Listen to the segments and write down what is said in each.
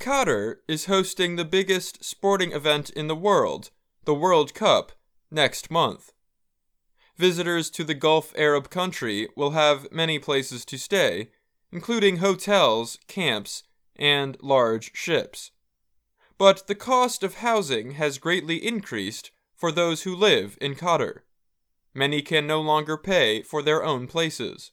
Qatar is hosting the biggest sporting event in the world, the World Cup, next month. Visitors to the Gulf Arab country will have many places to stay, including hotels, camps, and large ships. But the cost of housing has greatly increased for those who live in Qatar. Many can no longer pay for their own places.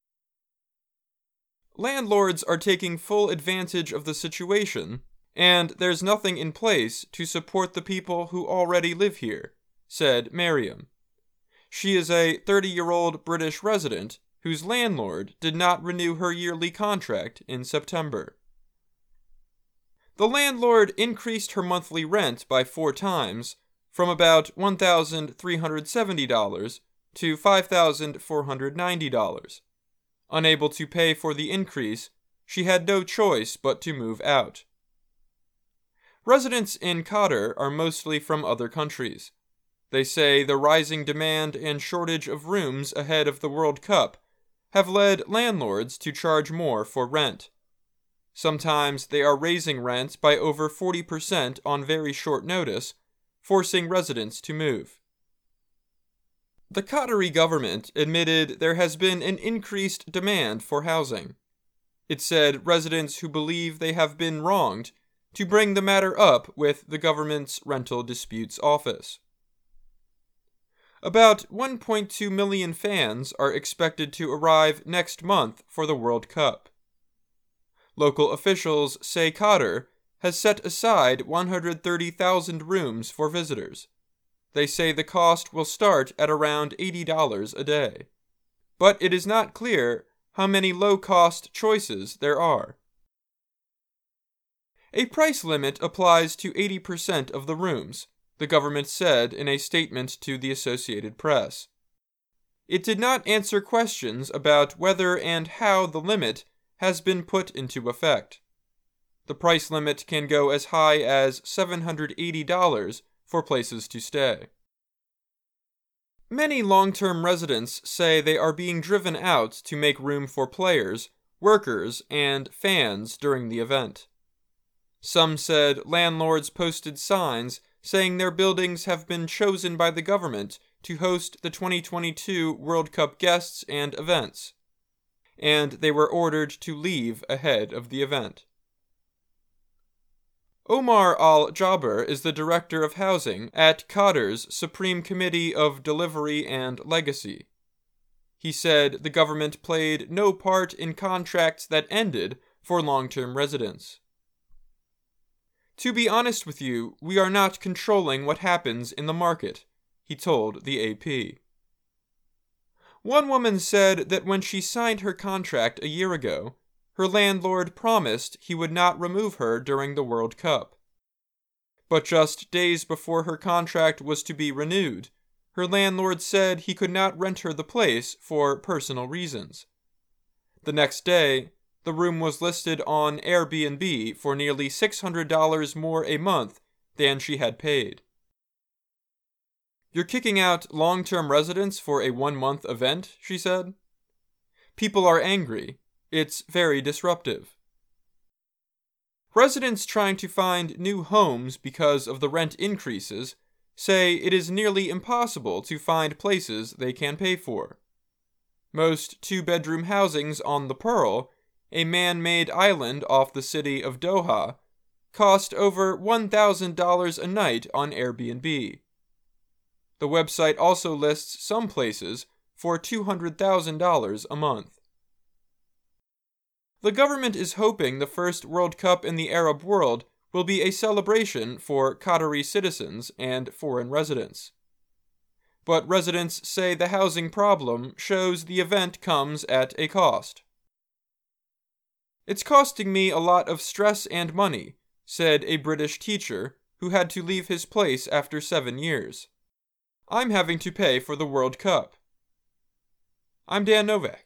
Landlords are taking full advantage of the situation, and there's nothing in place to support the people who already live here, said Mariam. She is a 30-year-old British resident whose landlord did not renew her yearly contract in September. The landlord increased her monthly rent by 4 times, from about $1,370 to $5,490. Unable to pay for the increase, she had no choice but to move out. Residents in Qatar are mostly from other countries. They say the rising demand and shortage of rooms ahead of the World Cup have led landlords to charge more for rent. Sometimes they are raising rent by over 40% on very short notice, forcing residents to move. The Qatari government admitted there has been an increased demand for housing. It said residents who believe they have been wronged to bring the matter up with the government's Rental Disputes Office. About 1.2 million fans are expected to arrive next month for the World Cup. Local officials say Qatar has set aside 130,000 rooms for visitors. They say the cost will start at around $80 a day. But it is not clear how many low-cost choices there are. A price limit applies to 80% of the rooms, the government said in a statement to the Associated Press. It did not answer questions about whether and how the limit has been put into effect. The price limit can go as high as $780 for places to stay. Many long-term residents say they are being driven out to make room for players, workers, and fans during the event. Some said landlords posted signs saying their buildings have been chosen by the government to host the 2022 World Cup guests and events, and they were ordered to leave ahead of the event. Omar Al-Jaber is the director of housing at Qatar's Supreme Committee of Delivery and Legacy. He said the government played no part in contracts that ended for long-term residents. To be honest with you, we are not controlling what happens in the market, he told the AP. One woman said that when she signed her contract a year ago, her landlord promised he would not remove her during the World Cup. But just days before her contract was to be renewed, her landlord said he could not rent her the place for personal reasons. The next day, the room was listed on Airbnb for nearly $600 more a month than she had paid. You're kicking out long-term residents for a 1-month event, she said. People are angry. It's very disruptive. Residents trying to find new homes because of the rent increases say it is nearly impossible to find places they can pay for. Most 2-bedroom housings on the Pearl, a man-made island off the city of Doha, cost over $1,000 a night on Airbnb. The website also lists some places for $200,000 a month. The government is hoping the first World Cup in the Arab world will be a celebration for Qatari citizens and foreign residents. But residents say the housing problem shows the event comes at a cost. It's costing me a lot of stress and money, said a British teacher who had to leave his place after 7 years. I'm having to pay for the World Cup. I'm Dan Novak.